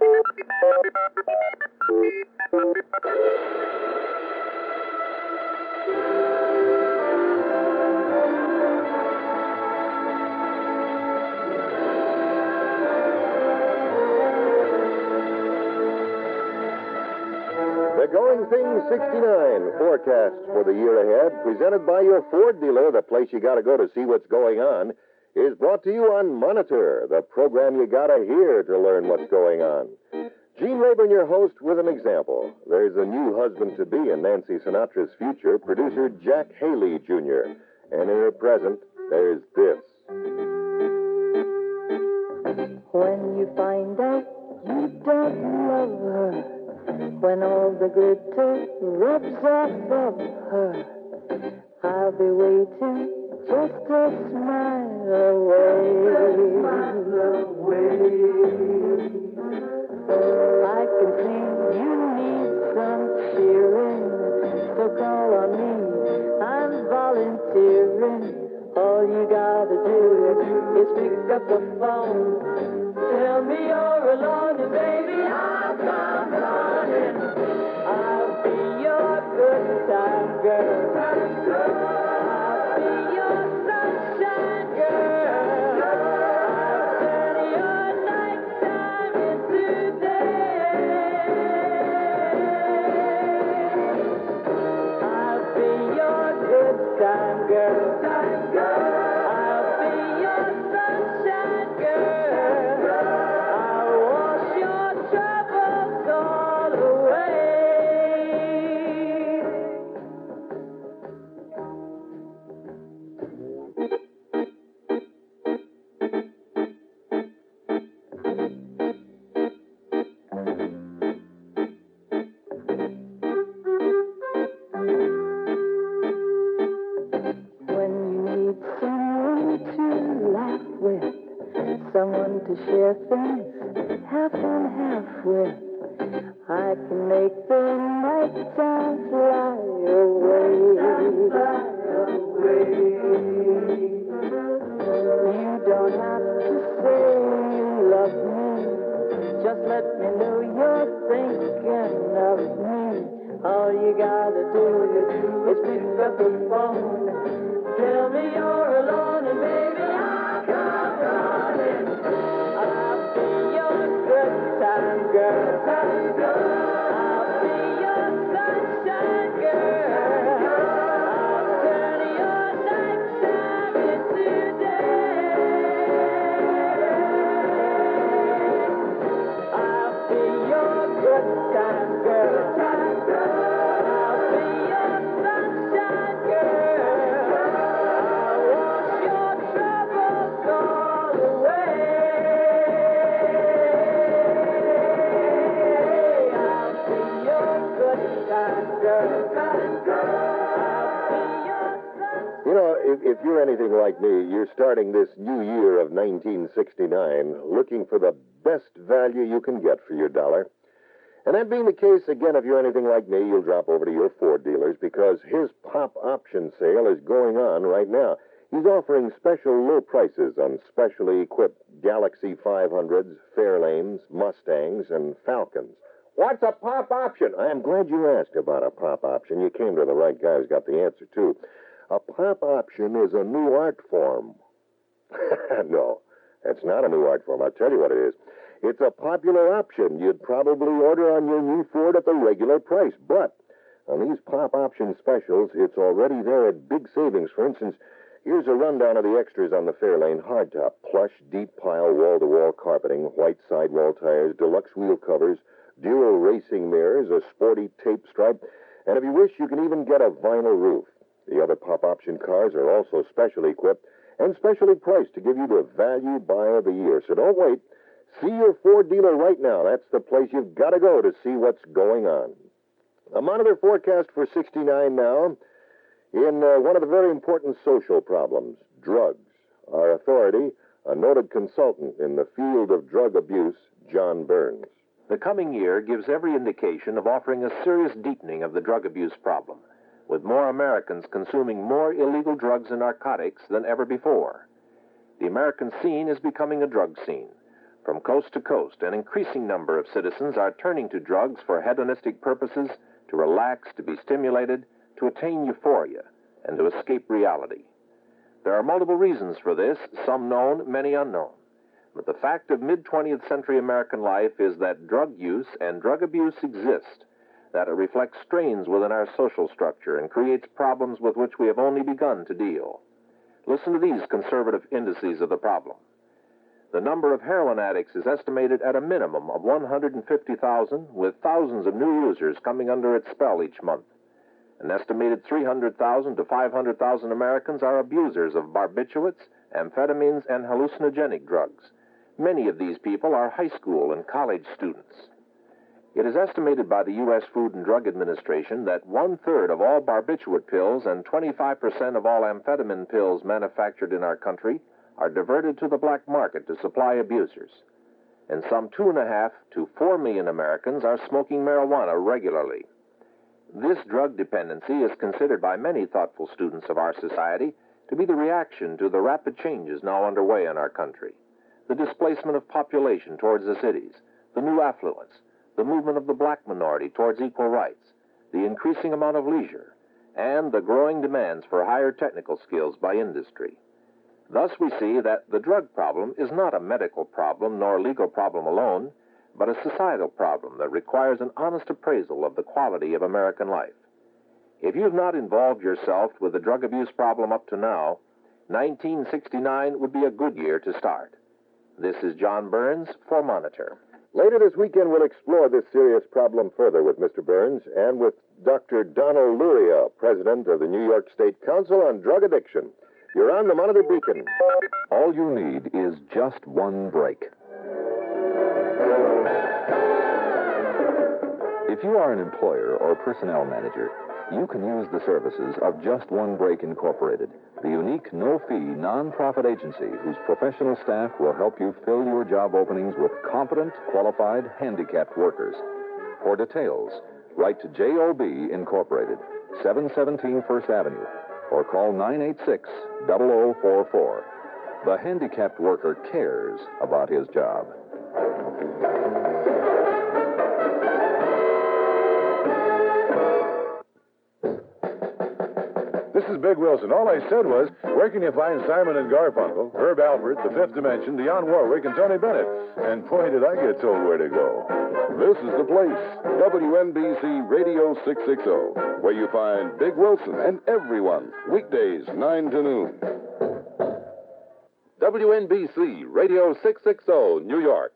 The Going Things 69 forecast for the year ahead, presented by your Ford dealer, the place you got to go to see what's going on, is brought to you on Monitor, the program you got to hear to learn what's going on. Gene Rayburn, your host, with an example. There's a new husband-to-be in Nancy Sinatra's future, producer Jack Haley, Jr. And in her present, there's this. When you find out you don't love her, when all the glitter rubs off of her, I'll be waiting just a smile away. I can see you need some cheering, so call on me, I'm volunteering. All you gotta do is pick up the phone. Tell me you're alone, and baby, I'll come running. I'll be your good time girl. I'll be your sunshine girl. I'll turn your nighttime into day. I'll be your good time girl. I'll be your sunshine girl. I'll wash your troubles all away. When you need someone to laugh with, someone to share things half and half with, I can make the nighttime fly away. You don't have to say you love me, just let me know you're thinking of me. All you gotta do is pick up the phone. Tell me you're alone, and baby, I'll come running. I'll be your good time girl. I'll be your sunshine girl. I'll turn your nighttime into day. I'll be your good time girl. I'll be your sunshine girl. I'll wash your troubles all away. I'll be your good time girl. I'll be your sunshine. You know, if you're anything like me, you're starting this new year of 1969 looking for the best value you can get for your dollar. And that being the case, again, if you're anything like me, you'll drop over to your Ford dealers because his pop option sale is going on right now. He's offering special low prices on specially equipped Galaxy 500s, Fairlanes, Mustangs, and Falcons. What's a pop option? I am glad you asked about a pop option. You came to the right guy who's got the answer, too. A pop option is a new art form. No, that's not a new art form. I'll tell you what it is. It's a popular option you'd probably order on your new Ford at the regular price. But on these pop option specials, it's already there at big savings. For instance, here's a rundown of the extras on the Fairlane hardtop. Plush, deep pile, wall-to-wall carpeting, white sidewall tires, deluxe wheel covers, dual racing mirrors, a sporty tape stripe, and if you wish, you can even get a vinyl roof. The other pop option cars are also specially equipped and specially priced to give you the value buy of the year. So don't wait. See your Ford dealer right now. That's the place you've got to go to see what's going on. A Monitor forecast for 69 now. In one of the very important social problems, drugs. Our authority, a noted consultant in the field of drug abuse, John Burns. The coming year gives every indication of offering a serious deepening of the drug abuse problem, with more Americans consuming more illegal drugs and narcotics than ever before. The American scene is becoming a drug scene. From coast to coast, an increasing number of citizens are turning to drugs for hedonistic purposes, to relax, to be stimulated, to attain euphoria, and to escape reality. There are multiple reasons for this, some known, many unknown. But the fact of mid-20th century American life is that drug use and drug abuse exist, that it reflects strains within our social structure and creates problems with which we have only begun to deal. Listen to these conservative indices of the problem. The number of heroin addicts is estimated at a minimum of 150,000, with thousands of new users coming under its spell each month. An estimated 300,000 to 500,000 Americans are abusers of barbiturates, amphetamines, and hallucinogenic drugs. Many of these people are high school and college students. It is estimated by the U.S. Food and Drug Administration that 1/3 of all barbiturate pills and 25% of all amphetamine pills manufactured in our country are diverted to the black market to supply abusers. And some 2.5 to 4 million Americans are smoking marijuana regularly. This drug dependency is considered by many thoughtful students of our society to be the reaction to the rapid changes now underway in our country. The displacement of population towards the cities, the new affluence, the movement of the black minority towards equal rights, the increasing amount of leisure, and the growing demands for higher technical skills by industry. Thus we see that the drug problem is not a medical problem nor legal problem alone, but a societal problem that requires an honest appraisal of the quality of American life. If you've not involved yourself with the drug abuse problem up to now, 1969 would be a good year to start. This is John Burns for Monitor. Later this weekend, we'll explore this serious problem further with Mr. Burns and with Dr. Donald Luria, president of the New York State Council on Drug Addiction. You're on the Monitor Beacon. All you need is just one break. If you are an employer or personnel manager, you can use the services of Just One Break Incorporated, the unique no-fee non-profit agency whose professional staff will help you fill your job openings with competent, qualified, handicapped workers. For details, write to JOB Incorporated, 717 First Avenue, or call 986-0044. The handicapped worker cares about his job. This is Big Wilson. All I said was, where can you find Simon and Garfunkel, Herb Alpert, The Fifth Dimension, Dionne Warwick, and Tony Bennett? And boy, did I get told where to go. This is the place, WNBC Radio 660, where you find Big Wilson and everyone, weekdays 9 to noon. WNBC Radio 660, New York.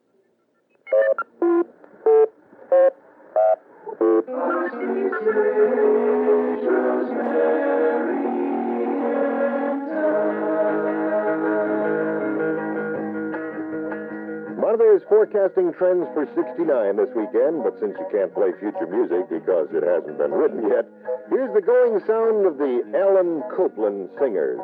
Monitor is forecasting trends for 69 this weekend, but since you can't play future music because it hasn't been written yet, here's the going sound of the Alan Copland Singers.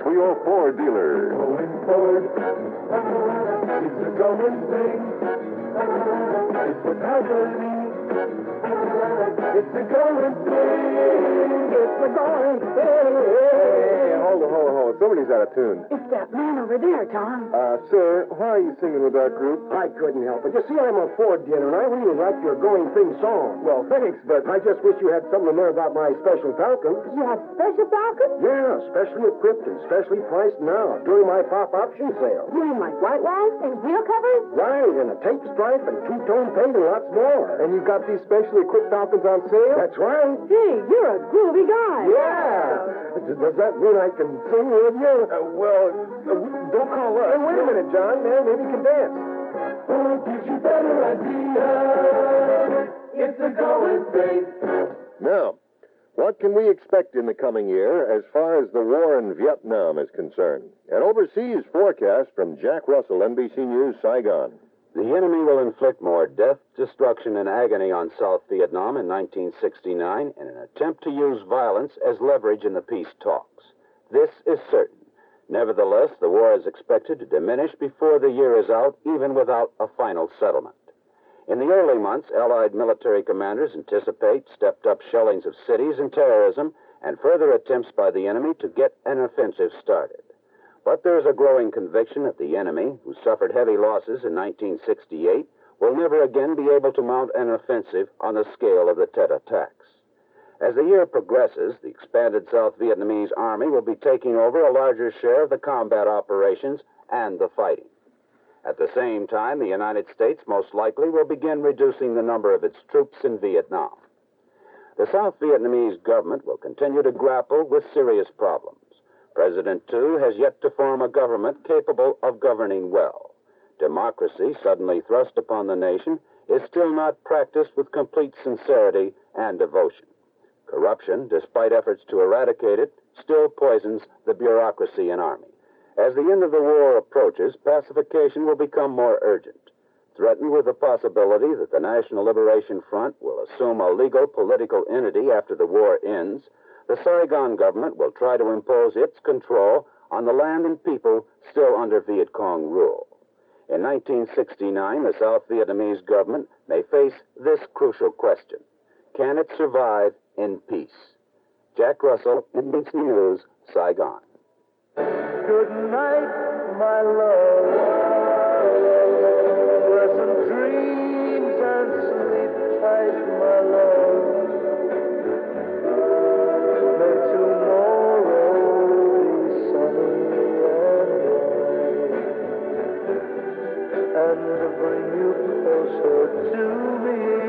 for your Ford dealer. Going forward, it's a going thing. It's what I believe. It's a going thing. It's a going thing. Hey, hold it. Somebody's out of tune. It's that man over there, Tom. Sir, why are you singing with our group? I couldn't help it. You see, I'm a Ford dealer, and I really like your Going Thing song. Well, thanks, but I just wish you had something to know about my special Falcon. You have special Falcon? Yeah, specially equipped and specially priced now during my pop option sale. You mean like white walls and wheel covers? Right, and a tape stripe and two-tone paint and lots more. and you got these specially equipped Falcons on sale? That's right. Gee, you're a groovy guy. Yeah. Does that mean I can sing with you? Don't call us. Hey, wait a minute, John. Maybe you can dance. Oh, gives you better idea. It's a going thing. Now, what can we expect in the coming year as far as the war in Vietnam is concerned? An overseas forecast from Jack Russell, NBC News, Saigon. The enemy will inflict more death, destruction, and agony on South Vietnam in 1969 in an attempt to use violence as leverage in the peace talks. This is certain. Nevertheless, the war is expected to diminish before the year is out, even without a final settlement. In the early months, Allied military commanders anticipate stepped-up shellings of cities and terrorism and further attempts by the enemy to get an offensive started. But there is a growing conviction that the enemy, who suffered heavy losses in 1968, will never again be able to mount an offensive on the scale of the Tet attacks. As the year progresses, the expanded South Vietnamese army will be taking over a larger share of the combat operations and the fighting. At the same time, the United States most likely will begin reducing the number of its troops in Vietnam. The South Vietnamese government will continue to grapple with serious problems. President Tu has yet to form a government capable of governing well. Democracy, suddenly thrust upon the nation, is still not practiced with complete sincerity and devotion. Corruption, despite efforts to eradicate it, still poisons the bureaucracy and army. As the end of the war approaches, pacification will become more urgent. Threatened with the possibility that the National Liberation Front will assume a legal political entity after the war ends, the Saigon government will try to impose its control on the land and people still under Viet Cong rule. In 1969, the South Vietnamese government may face this crucial question: can it survive in peace? Jack Russell, NBC News, Saigon. Good night, my love. Pleasant dreams and sleep tight, my love. May tomorrow be sunny and bright, and bring you closer to me.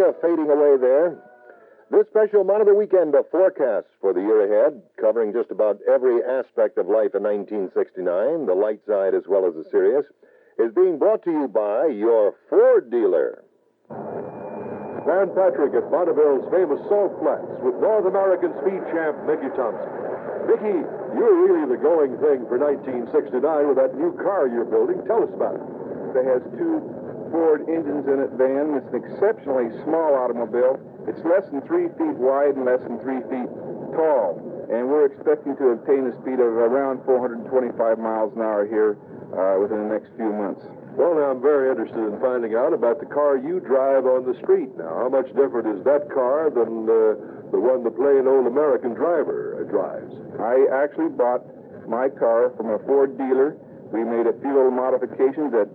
fading away there. This special Monitor Weekend of forecasts for the year ahead, covering just about every aspect of life in 1969, the light side as well as the serious, is being brought to you by your Ford dealer. Dan Patrick at Bonneville's famous Salt Flats with North American speed champ Mickey Thompson. Mickey, you're really the going thing for 1969 with that new car you're building. Tell us about it. It has two Ford engines in it, Van. It's an exceptionally small automobile. It's less than 3 feet wide and less than 3 feet tall. And we're expecting to obtain a speed of around 425 miles an hour here within the next few months. Well, now, I'm very interested in finding out about the car you drive on the street now. How much different is that car than the one the plain old American driver drives? I actually bought my car from a Ford dealer. We made a few little modifications that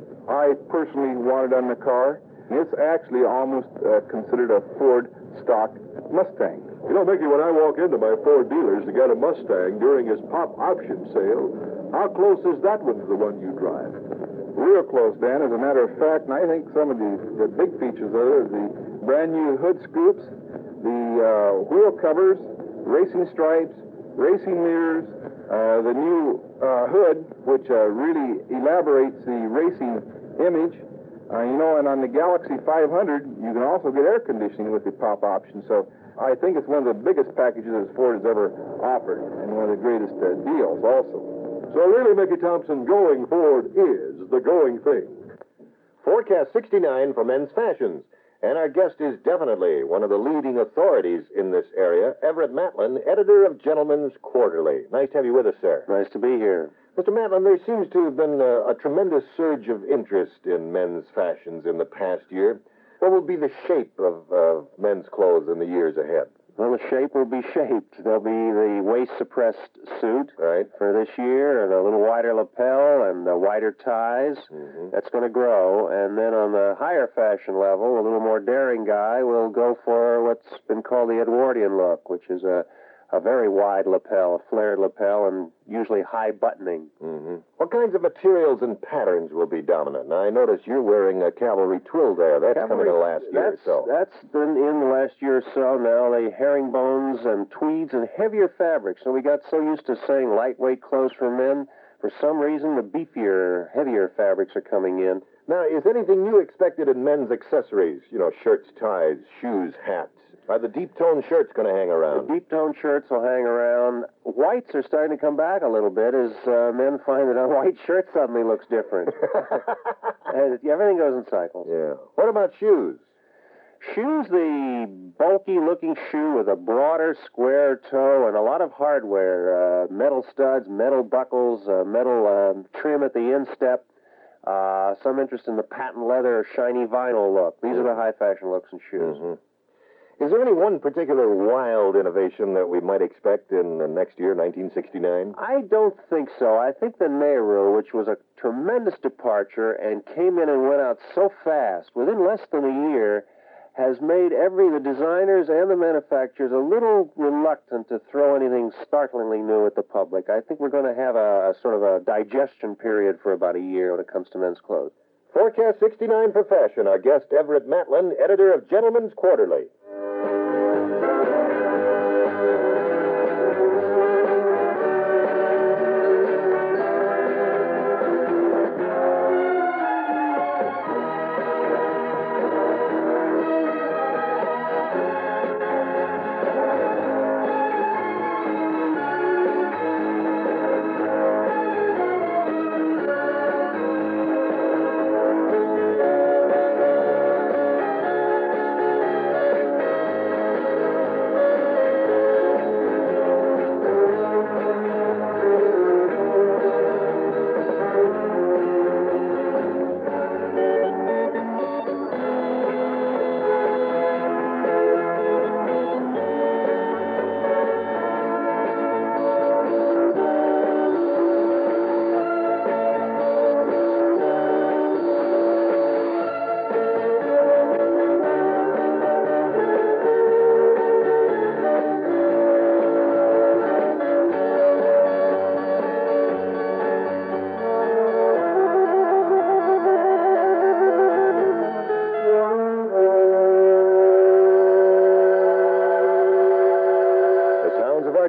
I personally wanted on the car. And it's actually almost considered a Ford stock Mustang. You know, Mickey, when I walk into my Ford dealers to get a Mustang during his pop option sale, how close is that one to the one you drive? Real close, Dan. As a matter of fact, and I think some of the big features of it are the brand new hood scoops, the wheel covers, racing stripes, racing mirrors, the new hood, which really elaborates the racing image. And on the Galaxy 500, you can also get air conditioning with the pop option. So I think it's one of the biggest packages that Ford has ever offered, and one of the greatest deals also. So really, Mickey Thompson, going Ford is the going thing. Forecast 69 for men's fashions. And our guest is definitely one of the leading authorities in this area, Everett Matlin, editor of Gentleman's Quarterly. Nice to have you with us, sir. Nice to be here. Mr. Matlin, there seems to have been a tremendous surge of interest in men's fashions in the past year. What will be the shape of men's clothes in the years ahead? Well, the shape will be shaped. There'll be the waist-suppressed suit for this year, and a little wider lapel and wider ties. Mm-hmm. That's going to grow. And then on the higher fashion level, a little more daring guy will go for what's been called the Edwardian look, which is a very wide lapel, a flared lapel, and usually high buttoning. Mm-hmm. What kinds of materials and patterns will be dominant? Now, I notice you're wearing a cavalry twill there. That's coming in the last year or so. That's been in the last year or so now. The herringbones and tweeds and heavier fabrics. So we got so used to saying lightweight clothes for men. For some reason, the beefier, heavier fabrics are coming in. Now, is anything new expected in men's accessories? You know, shirts, ties, shoes, hats. Are the deep-tone shirts going to hang around? The deep-tone shirts will hang around. Whites are starting to come back a little bit as men find that a white shirt suddenly looks different. And everything goes in cycles. Yeah. What about shoes? Shoes, the bulky-looking shoe with a broader square toe and a lot of hardware, metal studs, metal buckles, metal trim at the instep. Some interest in the patent leather or shiny vinyl look. These are the high-fashion looks in shoes. Mm-hmm. Is there any one particular wild innovation that we might expect in the next year, 1969? I don't think so. I think the Nehru, which was a tremendous departure and came in and went out so fast, within less than a year, has made the designers and the manufacturers a little reluctant to throw anything startlingly new at the public. I think we're going to have a sort of a digestion period for about a year when it comes to men's clothes. Forecast 69 for fashion. Our guest, Everett Matlin, editor of Gentleman's Quarterly.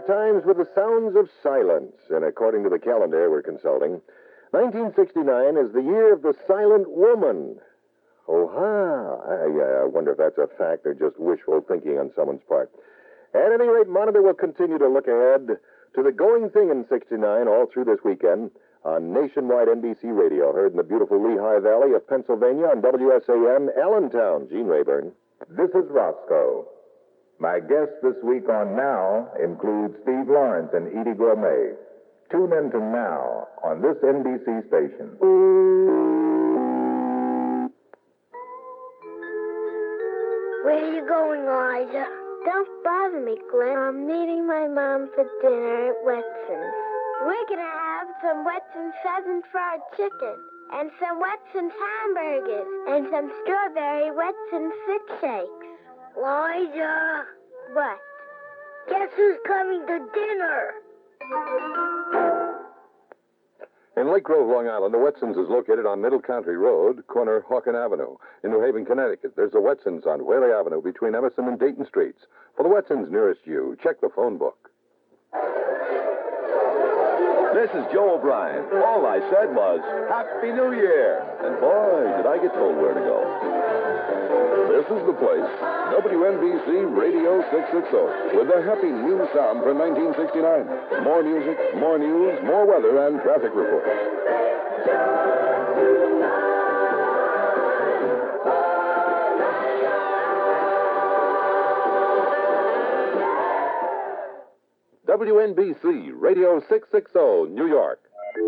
times with the sounds of silence, and according to the calendar we're consulting, 1969 is the year of the silent woman. I wonder if that's a fact or just wishful thinking on someone's part. At any rate, Monitor will continue to look ahead to the going thing in 69 all through this weekend on nationwide NBC radio, heard in the beautiful Lehigh Valley of Pennsylvania on WSAM, Allentown. Gene Rayburn. This is Roscoe. My guests this week on Now include Steve Lawrence and Edie Gourmet. Tune in to Now on this NBC station. Where are you going, Elijah? Don't bother me, Glenn. I'm meeting my mom for dinner at Wetson's. We're going to have some Wetson's pheasant fried chicken, and some Wetson's hamburgers, and some strawberry Wetson's thick shakes. Elijah! What? Guess who's coming to dinner? In Lake Grove, Long Island, the Wetson's is located on Middle Country Road, corner Hawken Avenue. In New Haven, Connecticut, there's the Wetson's on Whaley Avenue between Emerson and Dayton Streets. For the Wetson's nearest you, check the phone book. This is Joe O'Brien. All I said was, Happy New Year! And boy, did I get told where to go. This is the place, WNBC Radio 660, with a happy new sound for 1969. More music, more news, more weather, and traffic reports. WNBC Radio 660, New York.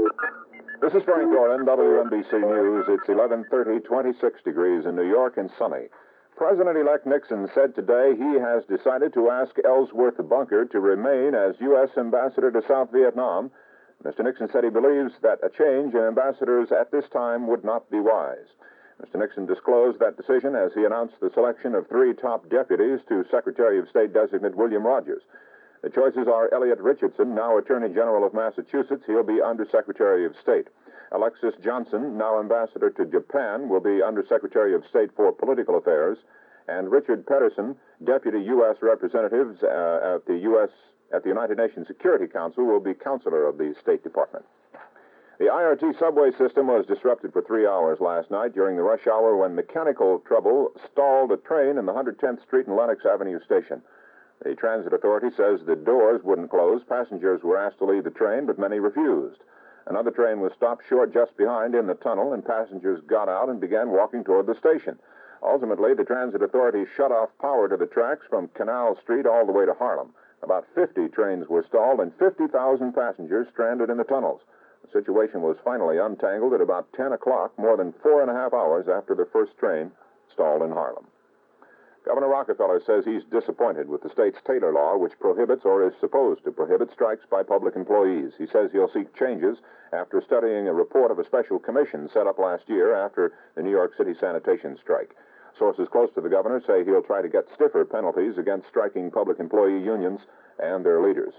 This is Frank Doran, WNBC News. It's 11:30, 26 degrees in New York and sunny. President-elect Nixon said today he has decided to ask Ellsworth Bunker to remain as U.S. ambassador to South Vietnam. Mr. Nixon said he believes that a change in ambassadors at this time would not be wise. Mr. Nixon disclosed that decision as he announced the selection of 3 top deputies to Secretary of State designate William Rogers. The choices are Elliot Richardson, now Attorney General of Massachusetts. He'll be Undersecretary of State. Alexis Johnson, now Ambassador to Japan, will be Undersecretary of State for Political Affairs. And Richard Pedersen, Deputy U.S. Representative at the United Nations Security Council, will be Counselor of the State Department. The IRT subway system was disrupted for 3 hours last night during the rush hour when mechanical trouble stalled a train in the 110th Street and Lenox Avenue station. The Transit Authority says the doors wouldn't close. Passengers were asked to leave the train, but many refused. Another train was stopped short just behind in the tunnel, and passengers got out and began walking toward the station. Ultimately, the Transit Authority shut off power to the tracks from Canal Street all the way to Harlem. About 50 trains were stalled and 50,000 passengers stranded in the tunnels. The situation was finally untangled at about 10 o'clock, more than 4.5 hours after the first train stalled in Harlem. Governor Rockefeller says he's disappointed with the state's Taylor Law, which prohibits or is supposed to prohibit strikes by public employees. He says he'll seek changes after studying a report of a special commission set up last year after the New York City sanitation strike. Sources close to the governor say he'll try to get stiffer penalties against striking public employee unions and their leaders.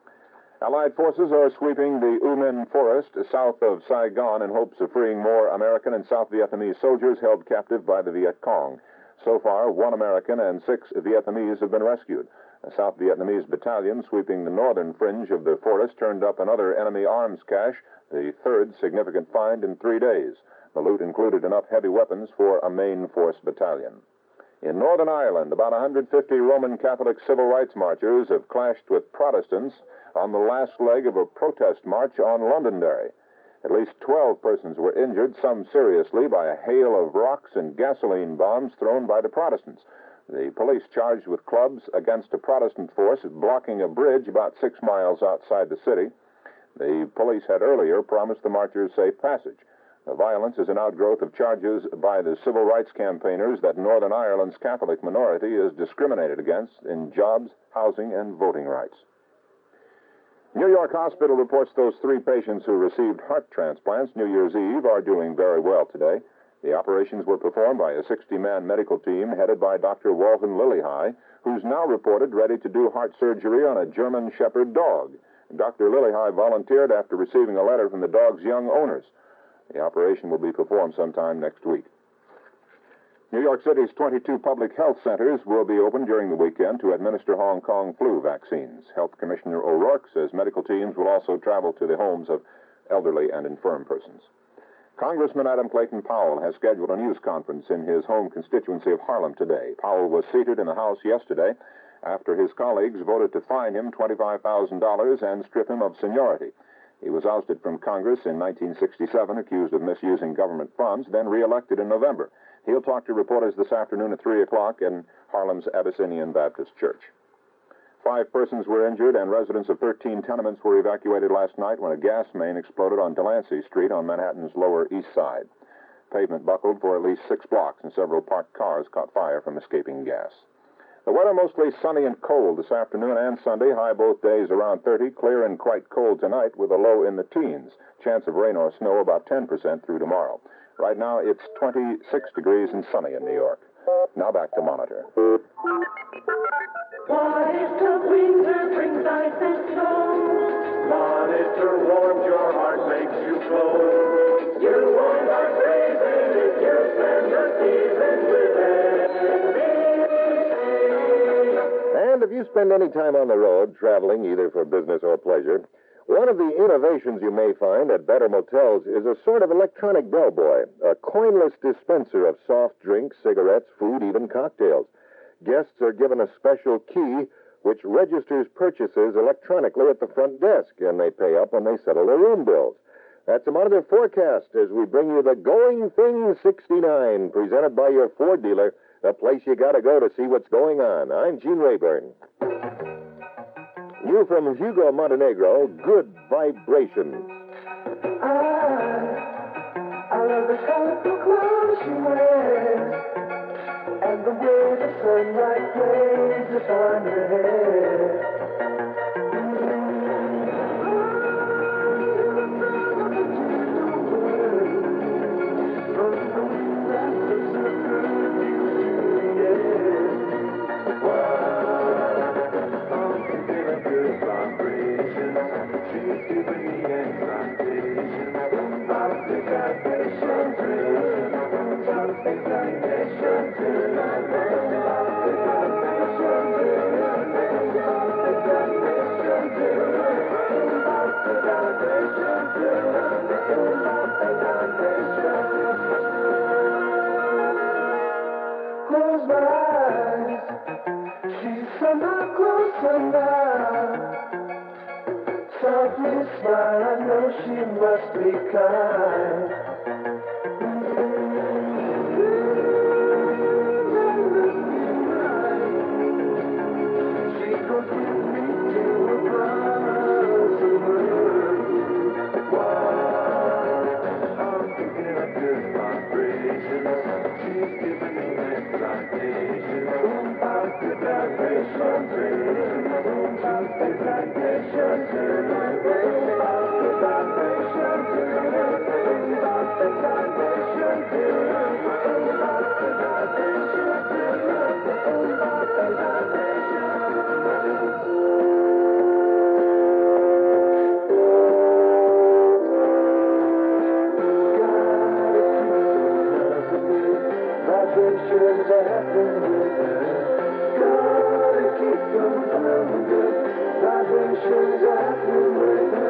Allied forces are sweeping the U Minh Forest south of Saigon in hopes of freeing more American and South Vietnamese soldiers held captive by the Viet Cong. So far, 1 American and 6 Vietnamese have been rescued. A South Vietnamese battalion sweeping the northern fringe of the forest turned up another enemy arms cache, the 3rd significant find in 3 days. The loot included enough heavy weapons for a main force battalion. In Northern Ireland, about 150 Roman Catholic civil rights marchers have clashed with Protestants on the last leg of a protest march on Londonderry. At least 12 persons were injured, some seriously, by a hail of rocks and gasoline bombs thrown by the Protestants. The police charged with clubs against a Protestant force blocking a bridge about 6 miles outside the city. The police had earlier promised the marchers safe passage. The violence is an outgrowth of charges by the civil rights campaigners that Northern Ireland's Catholic minority is discriminated against in jobs, housing, and voting rights. New York Hospital reports those 3 patients who received heart transplants New Year's Eve are doing very well today. The operations were performed by a 60-man medical team headed by Dr. Walton Lillihigh, who's now reported ready to do heart surgery on a German Shepherd dog. Dr. Lillihigh volunteered after receiving a letter from the dog's young owners. The operation will be performed sometime next week. New York City's 22 public health centers will be open during the weekend to administer Hong Kong flu vaccines. Health Commissioner O'Rourke says medical teams will also travel to the homes of elderly and infirm persons. Congressman Adam Clayton Powell has scheduled a news conference in his home constituency of Harlem today. Powell was seated in the House yesterday after his colleagues voted to fine him $25,000 and strip him of seniority. He was ousted from Congress in 1967, accused of misusing government funds, then reelected in November. He'll talk to reporters this afternoon at 3 o'clock in Harlem's Abyssinian Baptist Church. 5 persons were injured, and residents of 13 tenements were evacuated last night when a gas main exploded on Delancey Street on Manhattan's Lower East Side. Pavement buckled for at least 6 blocks, and several parked cars caught fire from escaping gas. The weather mostly sunny and cold this afternoon and Sunday. High both days around 30. Clear and quite cold tonight with a low in the teens. Chance of rain or snow about 10% through tomorrow. Right now it's 26 degrees and sunny in New York. Now back to Monitor. Monitor winter brings ice and snow. Monitor warms your heart, makes you glow. You won't go crazy if you spend the season with it. And if you spend any time on the road, traveling either for business or pleasure, one of the innovations you may find at better motels is a sort of electronic bellboy, a coinless dispenser of soft drinks, cigarettes, food, even cocktails. Guests are given a special key which registers purchases electronically at the front desk, and they pay up when they settle their room bills. That's a Monitor forecast as we bring you the Going Thing 69, presented by your Ford dealer, the place you gotta go to see what's going on. I'm Gene Rayburn. New from Hugo Montenegro, Good Vibrations. I love the colorful clothes she wears, and the way the sunlight plays upon her hair. Close my eyes, she's somehow closer now. Softly smile, I know she must be kind. She goes with me to a brother's world. Wow, I'm thinking of good vibrations. She's giving me excitation. About good vibrations, about good vibrations, about good vibrations, about good vibrations happen with her. Gotta keep them feeling good. Vibrations happen with her.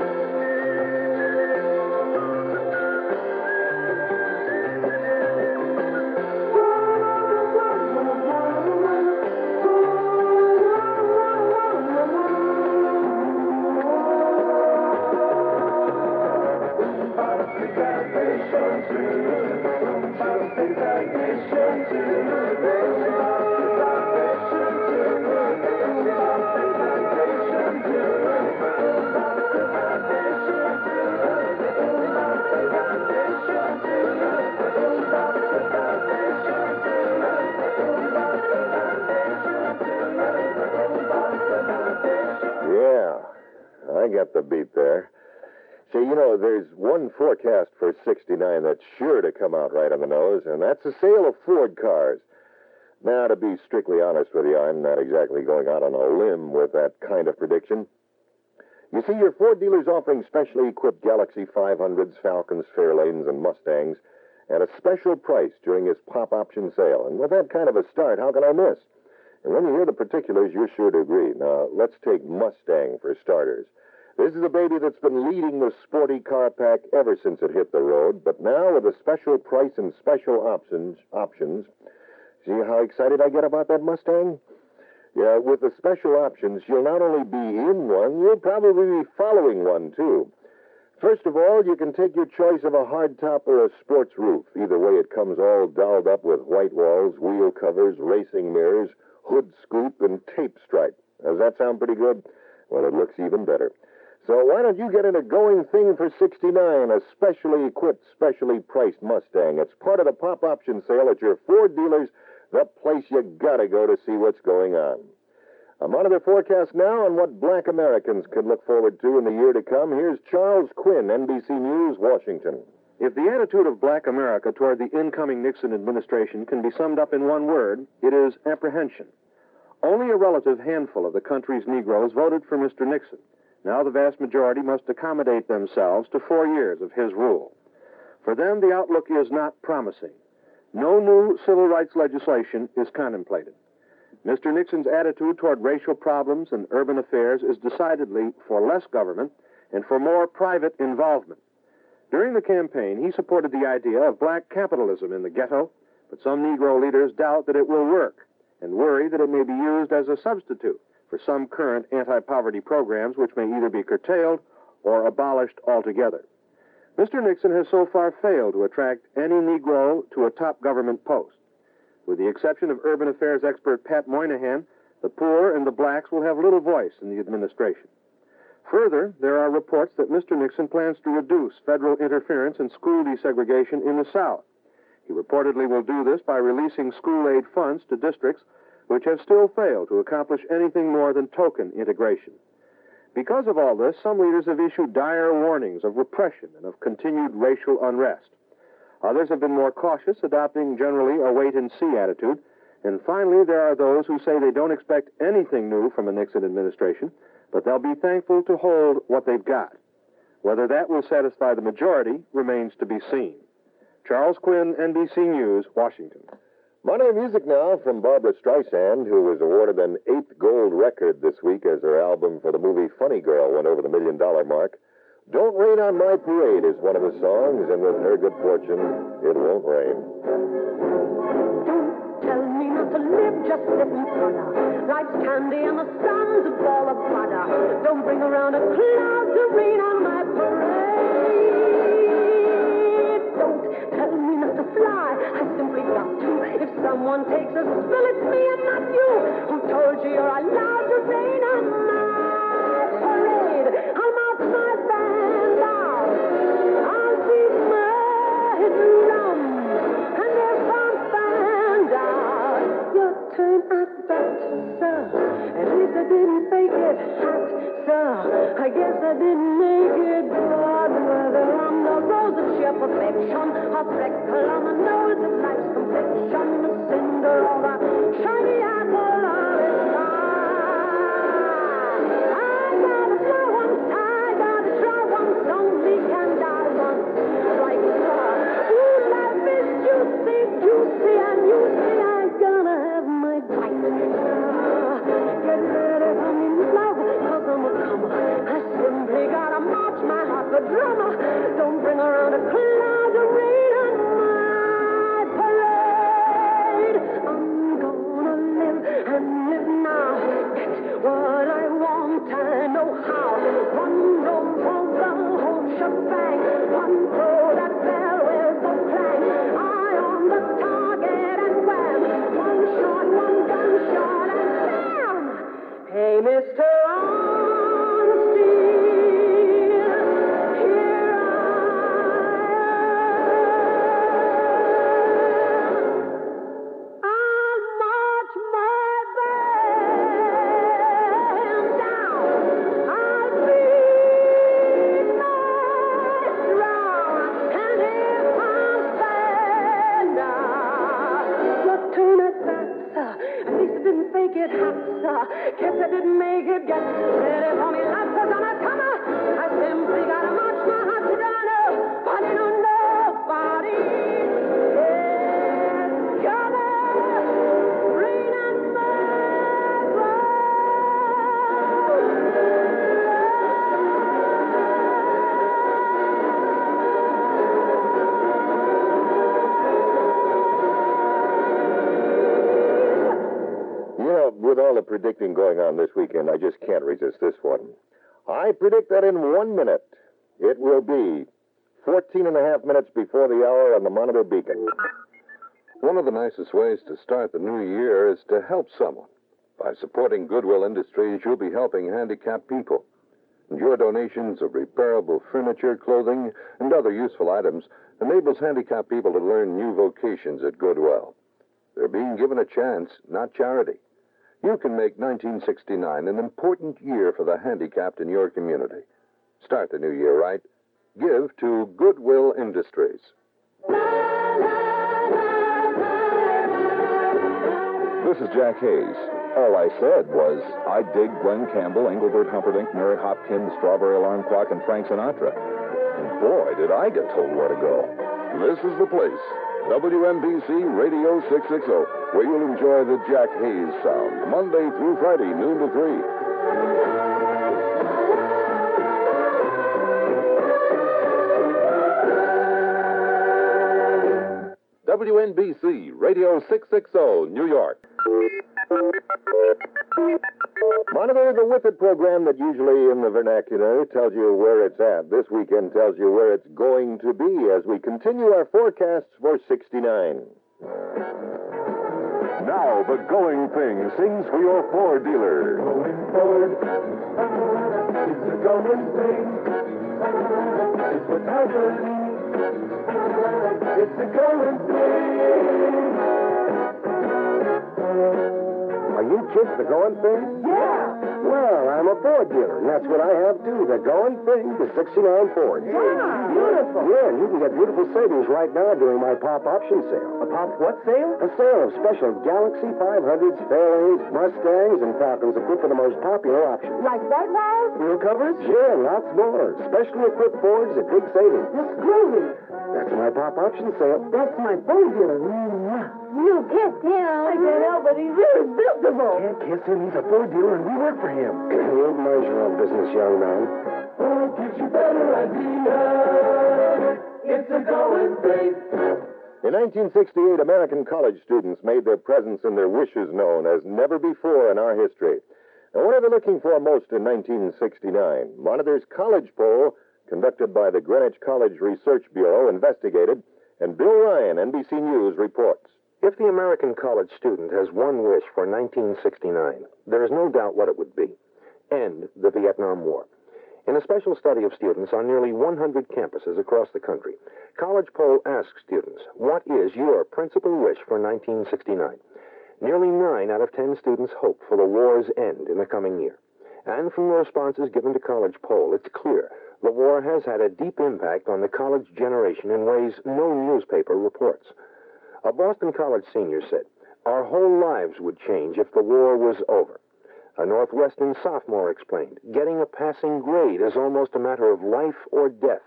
I got the beat there. See, you know, there's one forecast for 69 that's sure to come out right on the nose, and that's the sale of Ford cars. Now, to be strictly honest with you, I'm not exactly going out on a limb with that kind of prediction. You see, your Ford dealer's offering specially equipped Galaxy 500s, Falcons, Fairlanes, and Mustangs at a special price during his pop option sale. And with that kind of a start, how can I miss? And when you hear the particulars, you're sure to agree. Now, let's take Mustang for starters. This is a baby that's been leading the sporty car pack ever since it hit the road, but now with a special price and special options, see how excited I get about that Mustang? Yeah, with the special options, you'll not only be in one, you'll probably be following one, too. First of all, you can take your choice of a hardtop or a sports roof. Either way, it comes all dolled up with white walls, wheel covers, racing mirrors, hood scoop, and tape stripe. Does that sound pretty good? Well, it looks even better. So why don't you get in a going thing for $69, a specially equipped, specially priced Mustang? It's part of the pop option sale at your Ford dealers, the place you gotta go to see what's going on. I'm on to the forecast now on what black Americans can look forward to in the year to come. Here's Charles Quinn, NBC News, Washington. If the attitude of black America toward the incoming Nixon administration can be summed up in one word, it is apprehension. Only a relative handful of the country's Negroes voted for Mr. Nixon. Now the vast majority must accommodate themselves to 4 years of his rule. For them, the outlook is not promising. No new civil rights legislation is contemplated. Mr. Nixon's attitude toward racial problems and urban affairs is decidedly for less government and for more private involvement. During the campaign, he supported the idea of black capitalism in the ghetto, but some Negro leaders doubt that it will work and worry that it may be used as a substitute for some current anti-poverty programs which may either be curtailed or abolished altogether. Mr. Nixon has so far failed to attract any Negro to a top government post. With the exception of urban affairs expert Pat Moynihan, the poor and the blacks will have little voice in the administration. Further, there are reports that Mr. Nixon plans to reduce federal interference in school desegregation in the South. He reportedly will do this by releasing school aid funds to districts which have still failed to accomplish anything more than token integration. Because of all this, some leaders have issued dire warnings of repression and of continued racial unrest. Others have been more cautious, adopting generally a wait-and-see attitude. And finally, there are those who say they don't expect anything new from a Nixon administration, but they'll be thankful to hold what they've got. Whether that will satisfy the majority remains to be seen. Charles Quinn, NBC News, Washington. Money music now from Barbra Streisand, who was awarded an 8th gold record this week as her album for the movie Funny Girl went over the $1 million mark. Don't Rain on My Parade is one of the songs, and with her good fortune, it won't rain. Don't tell me not to live, just sit and flutter. Life's candy and the sun's a ball of butter. Don't bring around a cloud to rain on my parade. Don't tell me not to fly, I simply got to. If someone takes a spill, it's me and not you. Who told you you're allowed to rain on my parade? I'm off my band out. I'll beat my drum. And if I'm found out, your turn at bat, sir. At least I didn't fake it hot, sir. I guess I didn't make it bad. Whether I'm the rose of sheer perfection, a freckle on the nose of life's complexion, a cinder or a shiny apple of its eye. I gotta fly once, I gotta try once, only can die once. Right, sir. Ooh, life is juicy, juicy, and you see I'm gonna have my bite. Get ready for me, love, 'cause I'm a comer. I simply gotta march my heart the drummer. Don't bring around a cloud of rain on my parade. I'm gonna live and live now. Get what I want, I know how. One roll for the whole shebang. One throw that bell with the clang. Eye on the target and wham. One shot, one gunshot and bam. Hey, Mr. Honesty, here I'll march my band down. I'll beat my drum. And if I'm found out, your turn at bat, sir. At least I didn't fake it hot, sir. Guess I didn't make it get ready for me, love, 'cause I'm a comer. I simply gotta march my heart to run up, but you know nobody all the predicting going on this weekend, I just can't resist this one. I predict that in 1 minute, it will be 14 and a half minutes before the hour on the Monitor Beacon. One of the nicest ways to start the new year is to help someone. By supporting Goodwill Industries, you'll be helping handicapped people. And your donations of repairable furniture, clothing, and other useful items enables handicapped people to learn new vocations at Goodwill. They're being given a chance, not charity. You can make 1969 an important year for the handicapped in your community. Start the new year right. Give to Goodwill Industries. This is Jack Hayes. All I said was, I dig Glenn Campbell, Engelbert Humperdinck, Mary Hopkins, Strawberry Alarm Clock, and Frank Sinatra. And boy, did I get told where to go. This is the place. WNBC Radio 660, where you'll enjoy the Jack Hayes sound, Monday through Friday, noon to 3. WNBC Radio 660, New York. Monitor, the Whip It program that usually in the vernacular tells you where it's at. This weekend tells you where it's going to be as we continue our forecasts for 69. Now, the Going Thing sings for your Ford dealer. Going Ford, it's a going thing. It's what I believe. It's a going thing. Are you kids the going thing? Yeah. Well, I'm a Ford dealer, and that's what I have, too. The going thing, the 69 Ford. Wow, beautiful. Yeah, and you can get beautiful savings right now during my pop option sale. A pop what sale? A sale of special Galaxy 500s, Fairlanes, Mustangs, and Falcons equipped for the most popular options. Like white walls? Wheel covers? Yeah, lots more. Specially equipped Fords at big savings. That's groovy. That's my pop option sale. That's my Ford dealer. You kissed him. I can't help it. He's irresistible. Can't kiss him. He's a Ford dealer, and we work for him. You'll mind your own business, young man. Ford gives you better ideas. It's a going thing. In 1968, American college students made their presence and their wishes known as never before in our history. Now, what are they looking for most in 1969? Monitor's college poll, conducted by the Greenwich College Research Bureau, investigated, and Bill Ryan, NBC News, reports. If the American college student has one wish for 1969, there is no doubt what it would be: end the Vietnam War. In a special study of students on nearly 100 campuses across the country, College Poll asked students, what is your principal wish for 1969? Nearly 9 out of 10 students hope for the war's end in the coming year. And from the responses given to College Poll, it's clear the war has had a deep impact on the college generation in ways no newspaper reports. A Boston College senior said, our whole lives would change if the war was over. A Northwestern sophomore explained, getting a passing grade is almost a matter of life or death.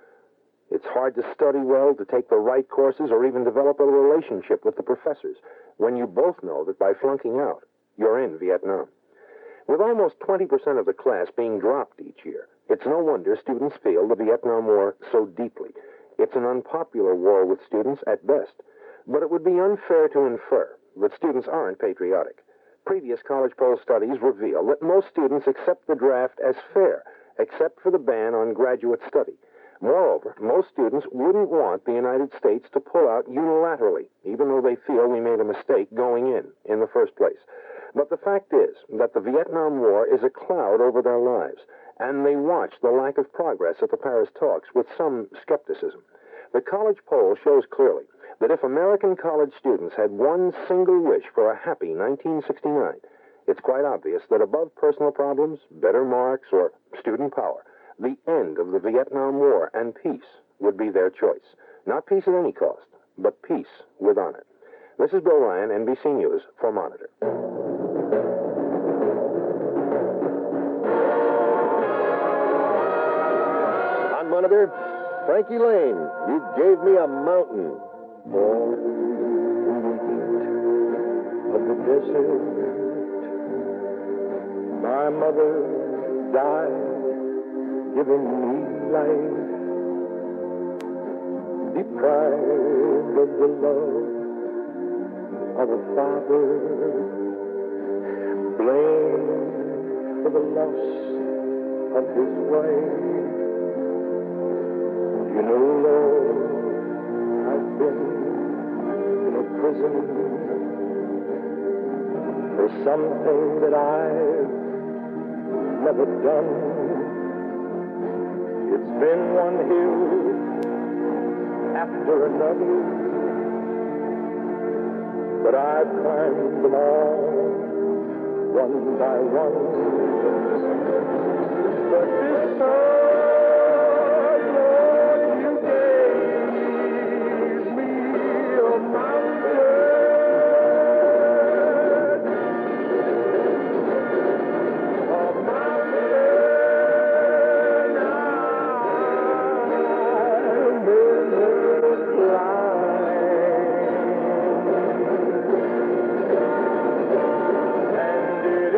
It's hard to study well, to take the right courses, or even develop a relationship with the professors when you both know that by flunking out, you're in Vietnam. With almost 20% of the class being dropped each year, it's no wonder students feel the Vietnam War so deeply. It's an unpopular war with students at best, but it would be unfair to infer that students aren't patriotic. Previous College Poll studies reveal that most students accept the draft as fair, except for the ban on graduate study. Moreover, most students wouldn't want the United States to pull out unilaterally, even though they feel we made a mistake going in the first place. But the fact is that the Vietnam War is a cloud over their lives, and they watch the lack of progress at the Paris talks with some skepticism. The College Poll shows clearly that if American college students had one single wish for a happy 1969, it's quite obvious that above personal problems, better marks, or student power, the end of the Vietnam War and peace would be their choice. Not peace at any cost, but peace with honor. This is Bill Ryan, NBC News, for Monitor. On Monitor, Frankie Lane, you gave me a mountain. Born in the heat of the desert, my mother died, giving me life, deprived of the love of a father. blame for the loss of his wife. You know, Lord, I've been in a prison for something that I've never done. It's been one hill after another, but I've climbed them all, one by one. But this time, Lord, you gave me a mountain, a mountain I'll never climb. And it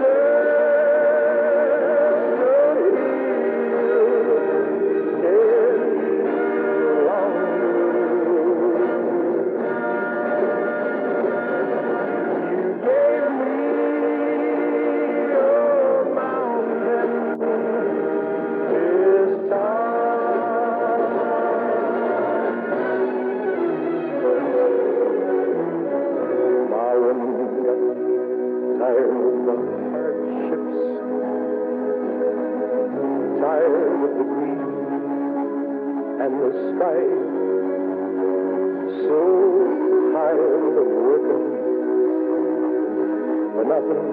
tired of the green and the sky, so tired of working for nothing,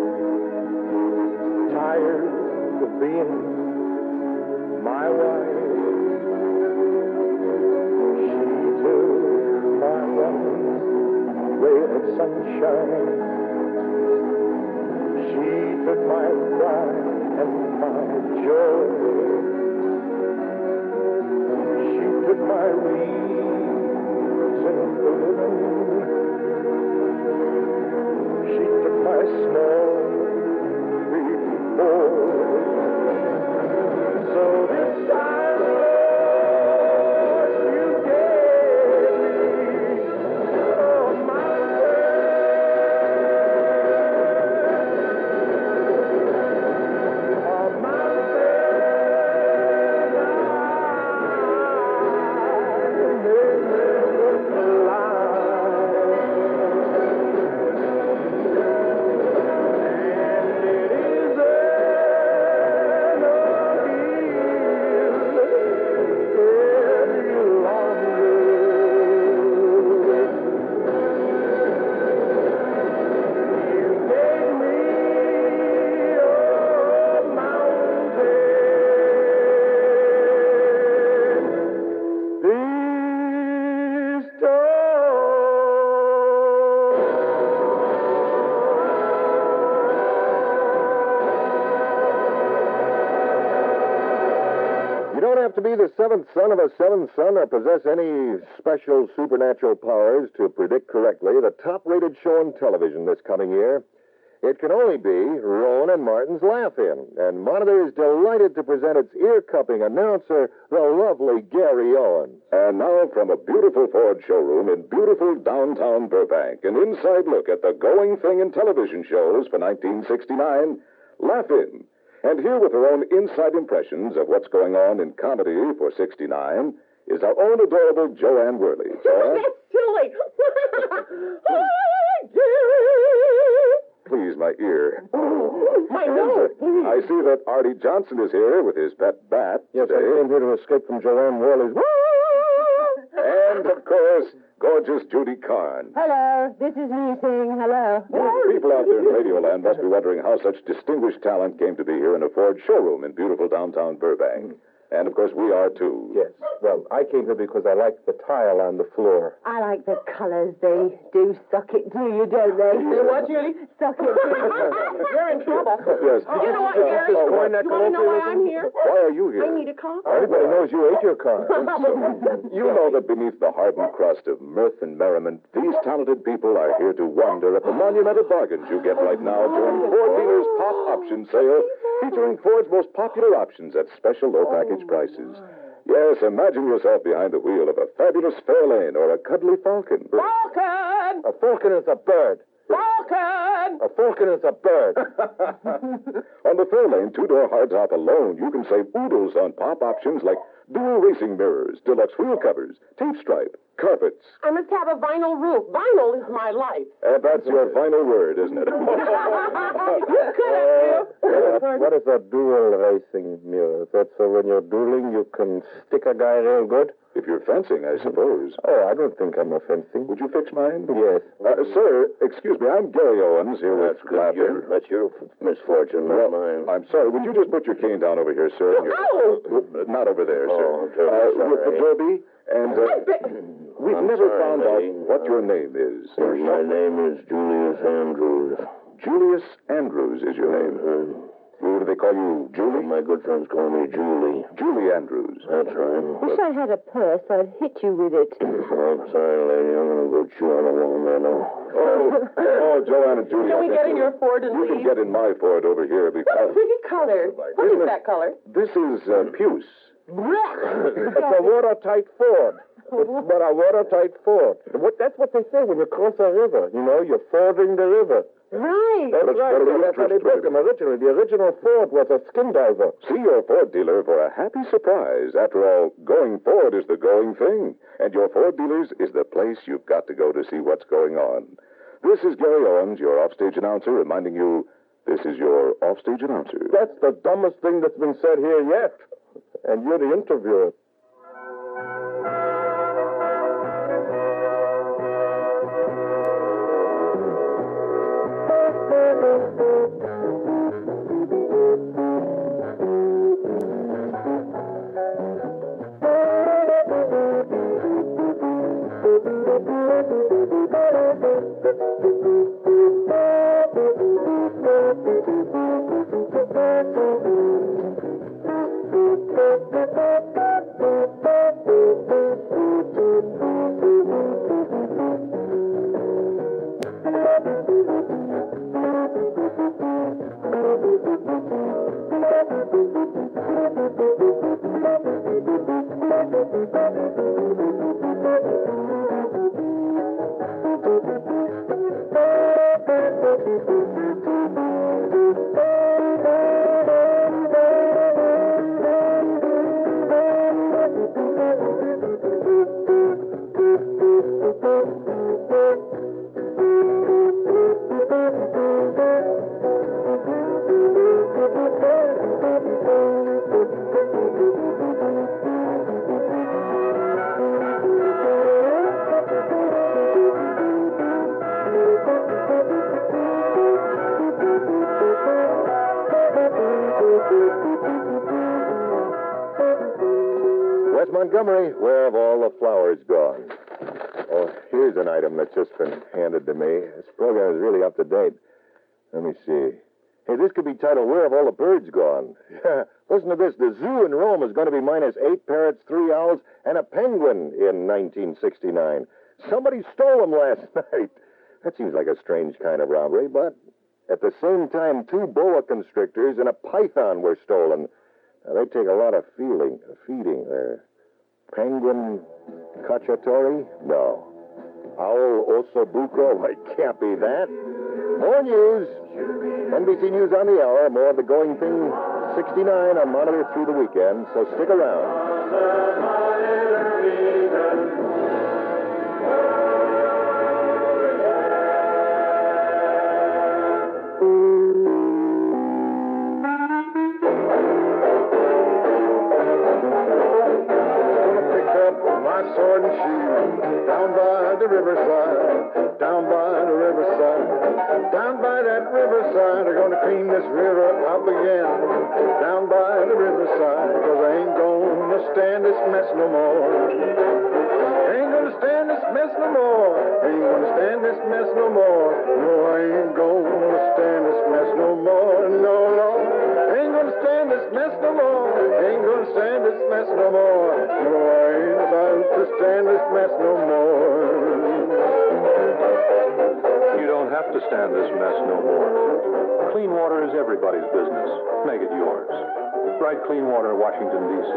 tired of being my wife. She took my one ray of sunshine, she took my pride and my joy. She took my reason for living. She took my small big boy. So this time, Lord, you gave me my To be the seventh son of a seventh son or possess any special supernatural powers to predict correctly the top-rated show on television this coming year. It can only be Rowan and Martin's Laugh-In, and Monitor is delighted to present its ear-cupping announcer, the lovely Gary Owens. And now, from a beautiful Ford showroom in beautiful downtown Burbank, an inside look at the going thing in television shows for 1969, Laugh-In. And here with her own inside impressions of what's going on in comedy for 69 is our own adorable Joanne Worley. Joanne? That's silly. Please, my ear. My nose. I see that Artie Johnson is here with his pet bat. Yes, I came here to escape from Joanne Worley's... And, of course, gorgeous Judy Carn. Hello, this is me saying hello. People out there in Radioland must be wondering how such distinguished talent came to be here in a Ford showroom in beautiful downtown Burbank. And, of course, we are, too. Yes. Well, I came here because I like the tile on the floor. I like the colors. They do suck it to you, don't they? They what, Julie? Suck it to you. You're in trouble. Yes. You know what, Gary? You want to know why I'm here? Why are you here? I need a car. Everybody knows you ate your car. You know that beneath the hardened crust of mirth and merriment, these talented people are here to wonder at the monumental bargains you get right now during Ford Dealers Pop Option Sale, featuring Ford's most popular options at special low package prices. Yes, imagine yourself behind the wheel of a fabulous Fairlane or a cuddly Falcon. Falcon! A falcon is a bird. Falcon! falcon? A falcon is a bird. On the Fairlane two-door hardtop alone, you can save oodles on pop options like dual racing mirrors, deluxe wheel covers, tape stripe, carpets. I must have a vinyl roof. Vinyl is my life. That's your final word, isn't it? What is a dual racing mirror? That's so when you're dueling, you can stick a guy real good? If you're fencing, I suppose. Oh, I don't think I'm a fencing. Would you fix mine? Yes. Sir, excuse me, I'm Gary Owens here with Clapton. That's your misfortune, not mine. I'm sorry. Would you just put your cane down over here, sir? Not over there, sir. I'm terribly with the sorry. derby, and we've I'm never sorry, found lady. out what your name is. My name is Julius Andrews. Julius Andrews is your name. Who do they call you, Julie? My good friends call me Julie. Julie Andrews. That's right. Wish I had a purse. I'd hit you with it. I'm sorry, lady. I'm going to go chew on a watermelon. Joanne and Julie. Can we get in your Ford and You leave? can get in my Ford over here What a because pretty color. What is that color? this is puce. It's a watertight Ford. It's but a watertight Ford. That's what they say when you cross a river. You know, you're fording the river. Right. That's right. That's how they built them originally. The original Ford was a skin diver. See your Ford dealer for a happy surprise. After all, going Ford is the going thing. And your Ford dealers is the place you've got to go to see what's going on. This is Gary Owens, your offstage announcer, reminding you this is your offstage announcer. That's the dumbest thing that's been said here yet. And you're the interviewer. West Montgomery, where have all the flowers gone? Oh, here's an item that's just been handed to me. This program is really up to date. Let me see. Hey, this could be titled, Where Have All the Birds Gone? Listen to this. The zoo in Rome is going to be minus 8 parrots, 3 owls, and a penguin in 1969. Somebody stole them last night. That seems like a strange kind of robbery, but at the same time, 2 boa constrictors and a python were stolen. Now, they take a lot of feeding there. Penguin cacciatori? No. Owl ossobuco? It can't be that. More news. NBC News on the hour. More of the Going Thing 69 on Monitor through the weekend, so stick around. My sword and shield down by the riverside, down by the riverside, down by that riverside. They're gonna clean this river up again, down by the riverside, 'cause I ain't gonna stand this mess no more. Ain't gonna stand this mess no more. Ain't gonna stand this mess no more. No, I ain't gonna stand this mess no more. No, Lord. Ain't gonna stand this mess no more. Ain't gonna stand this mess no more. No, I ain't about to stand this mess no more. You don't have to stand this mess no more. Clean water is everybody's business. Make it yours. Write Clean Water, Washington, D.C.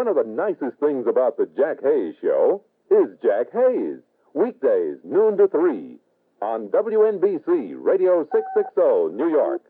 One of the nicest things about the Jack Hayes Show is Jack Hayes. Weekdays, noon to 3 on WNBC Radio 660, New York.